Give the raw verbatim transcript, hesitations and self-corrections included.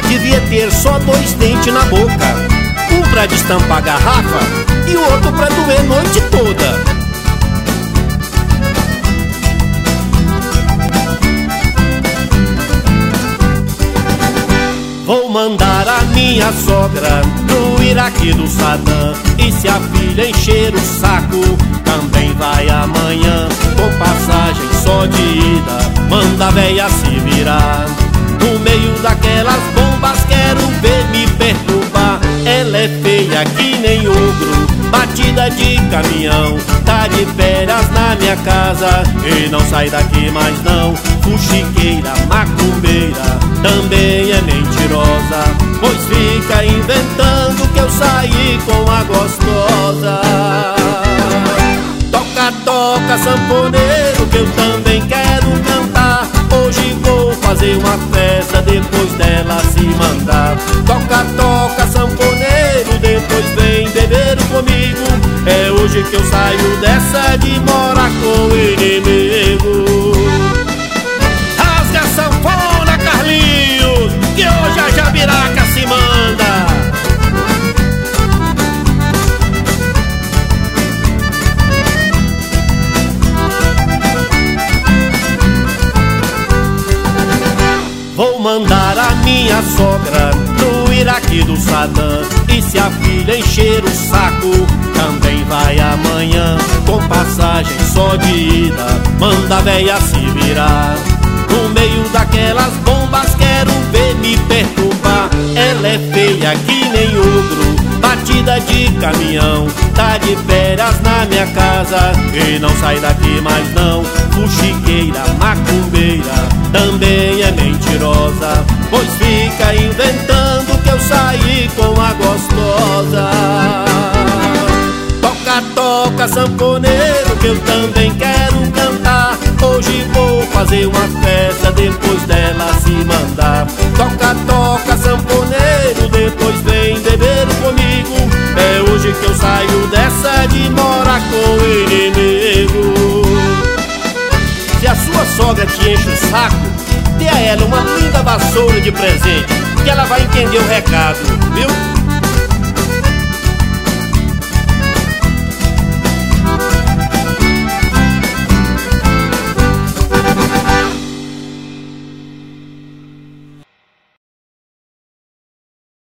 devia ter só dois dentes na boca, um pra destampar a garrafa e o outro pra doer a noite toda. Vou mandar a minha sogra pro Iraque do Saddam, e se a filha encher o saco, também vai amanhã. Com passagem só de ida, manda a véia se virar. No meio daquelas bombas quero ver me perturbar. Ela é feia que nem ogro, batida de caminhão, tá de férias na minha casa e não sai daqui mais não. Fuxiqueira, macumbeira, também é mentirosa, pois fica inventando que eu saí com a gostosa. Toca, toca, sanfoneiro, que eu também quero cantar. Hoje vou fazer uma festa depois dela se mandar. Toca, toca, sanfoneiro, depois vem beber comigo. É hoje que eu saio dessa de morar com o inimigo. Rasga a sanfona, Carlinhos, que hoje a jabiraca se manda. Vou mandar a minha sogra pro Iraque do Saddam, e se a filha encher o saco, também vai amanhã. Com passagem só de ida, manda a véia se virar. No meio daquelas bombas quero ver me perturbar. Ela é feia que nem ogro, batida de caminhão, tá de férias na minha casa e não sai daqui mais não. Fuxiqueira, macumbeira, também é mentirosa, pois fica inventando que eu saí com a gostosa. Toca, toca, sanfoneiro, que eu também quero cantar. Hoje vou fazer uma festa depois dela se mandar. Toca, toca, sanfoneiro, depois vem beber comigo. É hoje que eu saio dessa de morar com o inimigo. Se a sua sogra te enche o saco, dê a ela uma linda vassoura de presente, que ela vai entender o recado, viu?